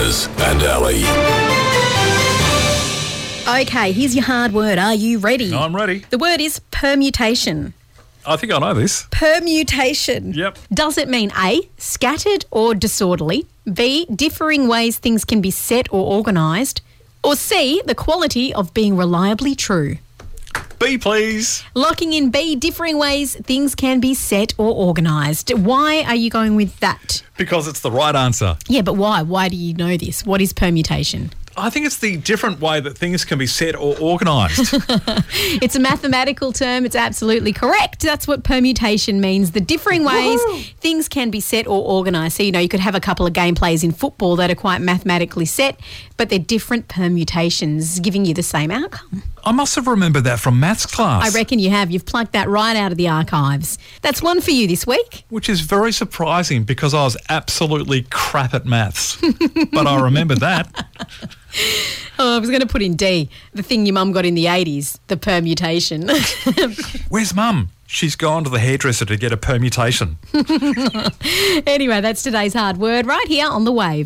Baz and Ali. Okay, here's your hard word. Are you ready? I'm ready. The word is permutation. I think I know this. Permutation. Yep. Does it mean A, scattered or disorderly, B, differing ways things can be set or organised, or C, the quality of being reliably true? B, please. Locking in B, differing ways things can be set or organised. Why are you going with that? Because it's the right answer. Yeah, but why? Why do you know this? What is permutation? I think it's the different way that things can be set or organised. It's a mathematical term. It's absolutely correct. That's what permutation means. The differing ways things can be set or organised. So, you could have a couple of game plays in football that are quite mathematically set, but they're different permutations giving you the same outcome. I must have remembered that from maths class. I reckon you have. You've plucked that right out of the archives. That's one for you this week. Which is very surprising because I was absolutely crap at maths. But I remember that. Oh, I was going to put in D, the thing your mum got in the 80s, the permutation. Where's Mum? She's gone to the hairdresser to get a permutation. Anyway, that's today's hard word right here on The Wave.